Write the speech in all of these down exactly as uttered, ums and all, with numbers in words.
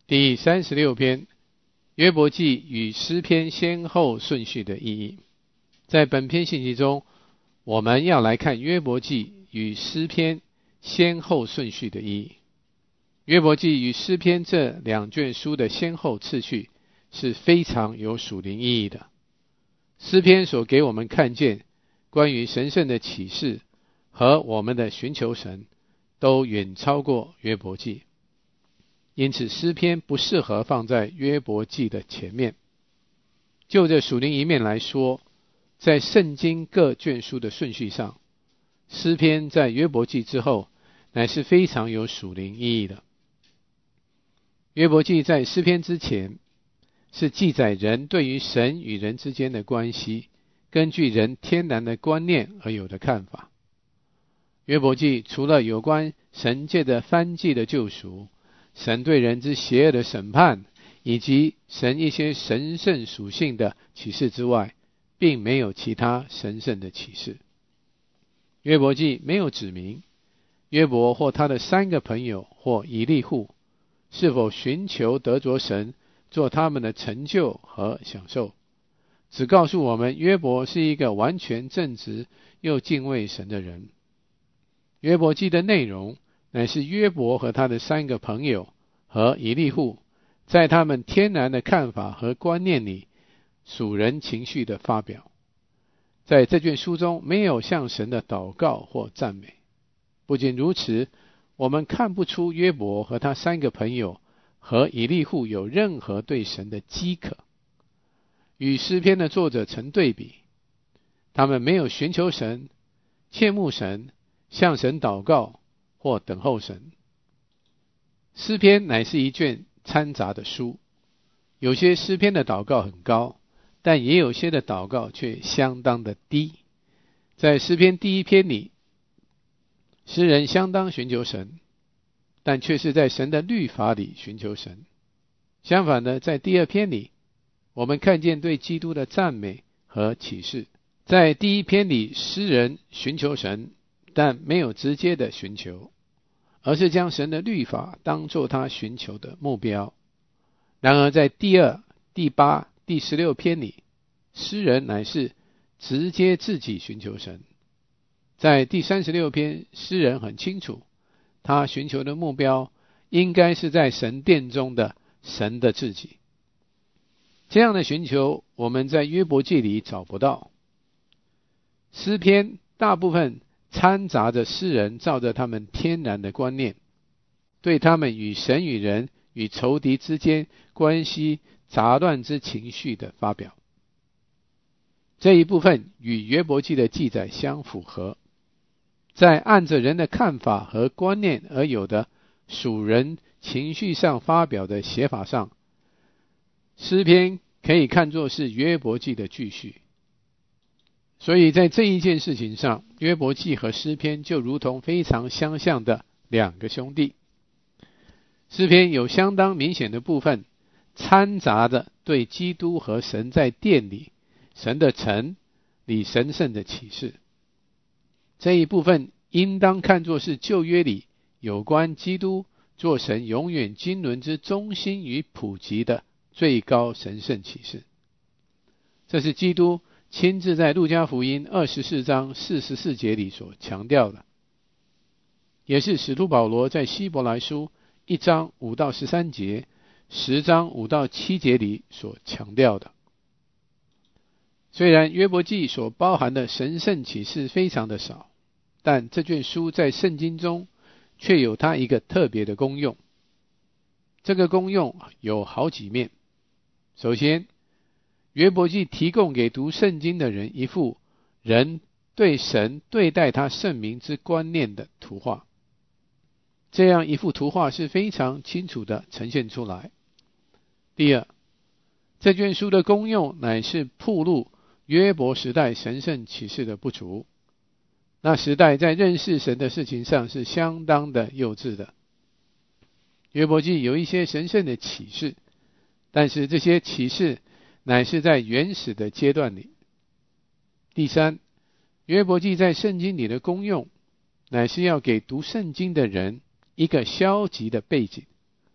第三十六篇，约伯记与诗篇先后顺序的意义。在本篇信息中，我们要来看约伯记与诗篇先后顺序的意义。约伯记与诗篇这两卷书的先后次序是非常有属灵意义的。诗篇所给我们看见关于神圣的启示和我们的寻求神，都远超过约伯记，因此诗篇不适合放在约伯记的前面。就这属灵一面来说，在圣经各卷书的顺序上，诗篇在约伯记之后乃是非常有属灵意义的。约伯记在诗篇之前，是记载人对于神与人之间的关系，根据人天然的观念而有的看法。约伯记除了有关神借着燔祭的救赎，神对人之邪恶的审判，以及神一些神圣属性的启示之外，并没有其他神圣的启示。约伯记没有指明约伯或他的三个朋友或以利户是否寻求得着神做他们的成就和享受，只告诉我们约伯是一个完全正直又敬畏神的人。约伯记的内容乃是约伯和他的三个朋友和以利户在他们天然的看法和观念里属人情绪的发表。在这卷书中没有向神的祷告或赞美。不仅如此，我们看不出约伯和他三个朋友和以利户有任何对神的饥渴。与诗篇的作者成对比，他们没有寻求神、切慕神、向神祷告或等候神。诗篇乃是一卷掺杂的书，有些诗篇的祷告很高，但也有些的祷告却相当的低。在诗篇第一篇里，诗人相当寻求神，但却是在神的律法里寻求神。相反的，在第二篇里，我们看见对基督的赞美和启示。在第一篇里，诗人寻求神，但没有直接的寻求，而是将神的律法当作他寻求的目标。然而在第二、第八、第十六篇里，诗人乃是直接自己寻求神。在第三十六篇，诗人很清楚，他寻求的目标应该是在神殿中的神的自己。这样的寻求，我们在约伯记里找不到。诗篇大部分掺杂着诗人照着他们天然的观念，对他们与神与人与仇敌之间关系杂乱之情绪的发表。这一部分与约伯记的记载相符合。在按着人的看法和观念而有的属人情绪上发表的写法上，诗篇可以看作是约伯记的继续。所以在这一件事情上，约伯记和诗篇就如同非常相像的两个兄弟。诗篇有相当明显的部分掺杂着对基督和神在殿里神的城里神圣的启示。这一部分应当看作是旧约里有关基督做神永远经纶之中心与普及的最高神圣启示。这是基督亲自在路加福音二十四章四十四节里所强调的，也是使徒保罗在希伯来书一章五到十三节、十章五到七节里所强调的。虽然约伯记所包含的神圣启示非常的少，但这卷书在圣经中却有它一个特别的功用。这个功用有好几面。首先，约伯记提供给读圣经的人一幅人对神对待他圣名之观念的图画。这样一幅图画是非常清楚的呈现出来。第二，这卷书的功用乃是暴露约伯时代神圣启示的不足。那时代在认识神的事情上是相当的幼稚的。约伯记有一些神圣的启示，但是这些启示乃是在原始的阶段里。第三，约伯记在圣经里的功用乃是要给读圣经的人一个消极的背景，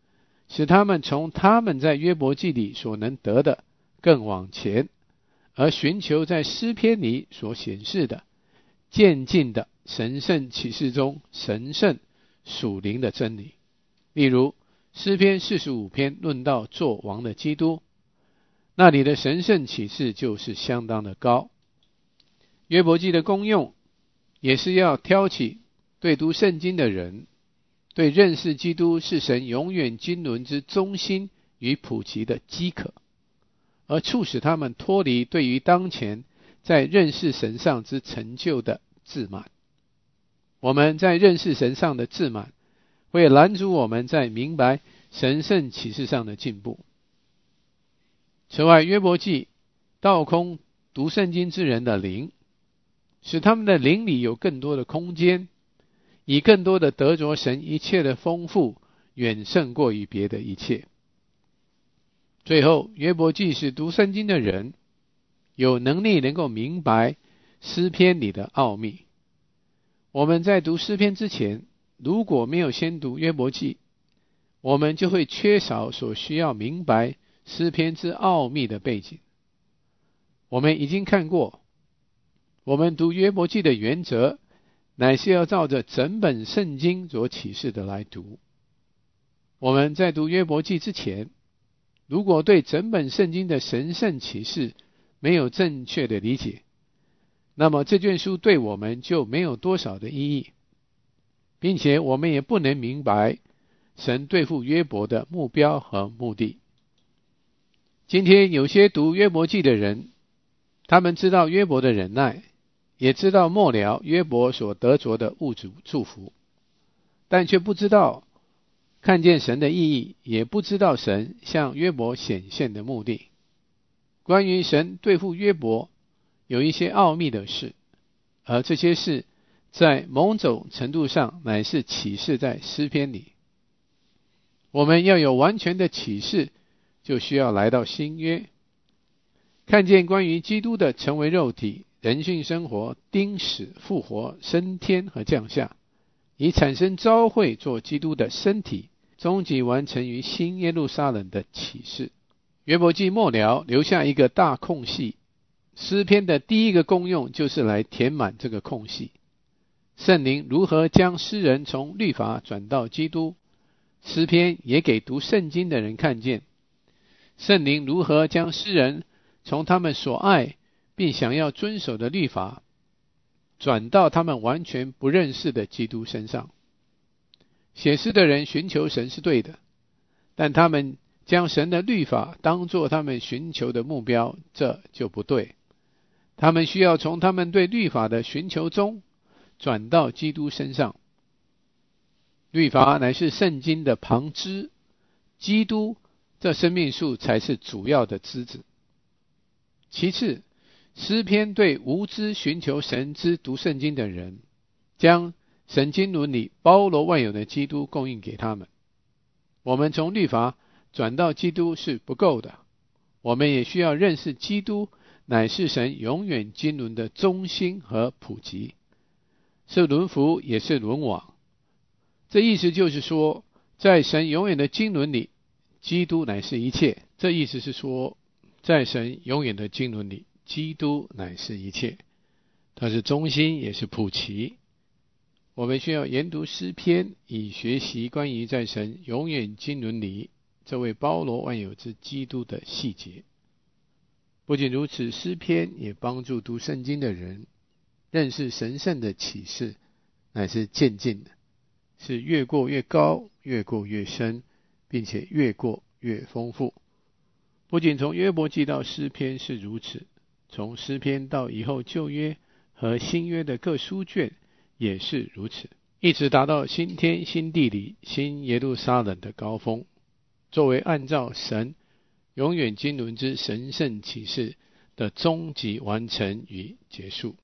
使他们从他们在约伯记里所能得的更往前，而寻求在诗篇里所显示的渐进的神圣启示中神圣属灵的真理。例如诗篇四十五篇论到作王的基督，那里的神圣启示就是相当的高。约伯记的功用也是要挑起对读圣经的人对认识基督是神永远经纶之中心与普及的饥渴，而促使他们脱离对于当前在认识神上之成就的自满。我们在认识神上的自满会拦阻我们在明白神圣启示上的进步。此外，约伯记倒空读圣经之人的灵，使他们的灵里有更多的空间，以更多的得着神一切的丰富，远胜过于别的一切。最后，约伯记使读圣经的人有能力能够明白诗篇里的奥秘。我们在读诗篇之前，如果没有先读约伯记，我们就会缺少所需要明白诗篇之奥秘的背景。我们已经看过，我们读约伯记的原则乃是要照着整本圣经所启示的来读。我们在读约伯记之前，如果对整本圣经的神圣启示没有正确的理解，那么这卷书对我们就没有多少的意义，并且我们也不能明白神对付约伯的目标和目的。今天有些读约伯记的人，他们知道约伯的忍耐，也知道末了约伯所得着的物质祝福，但却不知道看见神的意义，也不知道神向约伯显现的目的。关于神对付约伯有一些奥秘的事，而这些事在某种程度上乃是启示在诗篇里。我们要有完全的启示，就需要来到新约，看见关于基督的成为肉体、人性生活、钉死、复活、升天和降下，以产生召会做基督的身体，终极完成于新耶路撒冷的启示。约伯记末了留下一个大空隙，诗篇的第一个功用就是来填满这个空隙。圣灵如何将诗人从律法转到基督，诗篇也给读圣经的人看见圣灵如何将诗人从他们所爱并想要遵守的律法转到他们完全不认识的基督身上。写诗的人寻求神是对的，但他们将神的律法当作他们寻求的目标，这就不对。他们需要从他们对律法的寻求中转到基督身上。律法乃是圣经的旁支，基督这生命树才是主要的枝子。其次，诗篇对无知寻求神之读圣经的人，将神经伦理包罗万有的基督供应给他们。我们从律法转到基督是不够的，我们也需要认识基督乃是神永远经纶的中心和普及，是轮福也是轮网。这意思就是说，在神永远的经纶里，基督乃是一切。这意思是说，在神永远的经纶里，基督乃是一切，它是中心也是普及。我们需要研读诗篇，以学习关于在神永远经纶里这位包罗万有之基督的细节。不仅如此，诗篇也帮助读圣经的人认识神圣的启示乃是渐进的，是越过越高，越过越深，并且越过越丰富。不仅从约伯记到诗篇是如此，从诗篇到以后旧约和新约的各书卷也是如此，一直达到新天新地里新耶路撒冷的高峰，作为按照神永远经纶之神圣启示的终极完成与结束。